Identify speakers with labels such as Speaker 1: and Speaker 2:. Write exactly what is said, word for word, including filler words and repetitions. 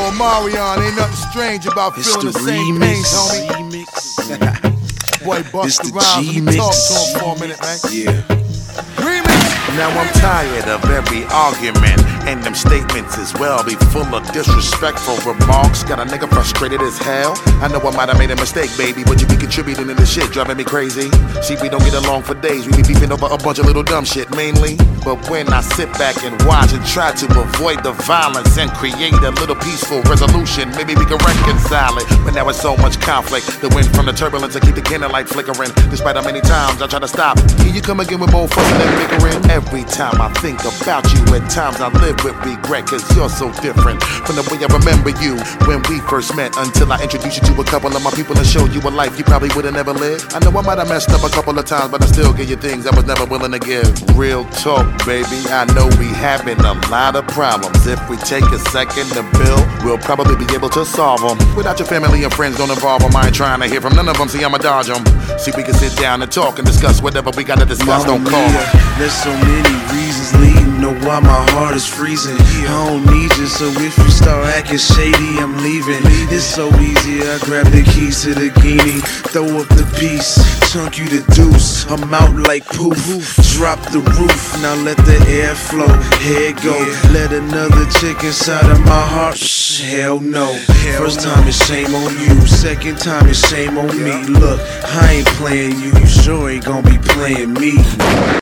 Speaker 1: Omarion, ain't nothing strange about
Speaker 2: It's
Speaker 1: feeling
Speaker 2: the
Speaker 1: the same
Speaker 2: remix.
Speaker 1: pain, homie. Boy, bust
Speaker 2: It's
Speaker 1: the
Speaker 2: the
Speaker 1: rhymes, let me
Speaker 2: G-mix.
Speaker 1: talk to him for a minute, man.
Speaker 2: Yeah.
Speaker 1: Remix!
Speaker 3: Now I'm tired of every argument, and them statements as well be full of disrespectful remarks. Got a nigga frustrated as hell. I know I might have made a mistake, baby, but you be contributing to this shit, driving me crazy. See, we don't get along for days, we be beefing over a bunch of little dumb shit mainly. But when I sit back and watch and try to avoid the violence and create a little peaceful resolution, maybe we can reconcile it. But now it's so much conflict, the wind from the turbulence to keep the candlelight flickering. Despite how many times I try to stop, here you come again with more fussing and bickering. Every time I think about you, at times I live with regret, cause you're so different from the way I remember you when we first met, until I introduced you to a couple of my people and showed you a life you probably would've never lived. I know I might have messed up a couple of times, but I still give you things I was never willing to give. Real talk, baby, I know we having a lot of problems. If we take a second to build, we'll probably be able to solve them. Without your family and friends, don't involve them. I ain't trying to hear from none of them, see I'ma dodge them. See, we can sit down and talk and discuss whatever we gotta discuss, don't call me.
Speaker 2: There's so many reasons leading, know why my heart is freezing. I don't need you, so if you start acting shady, I'm leaving. It's so easy, I grab the keys to the guinea, throw up the piece, chunk you the deuce. I'm out like poof, drop the roof, now let the air flow, here go. Let another chick inside of my heart, shh, hell no. First time it's shame on you, second time it's shame on me. Look, I ain't playing you, you sure ain't gonna be playing me.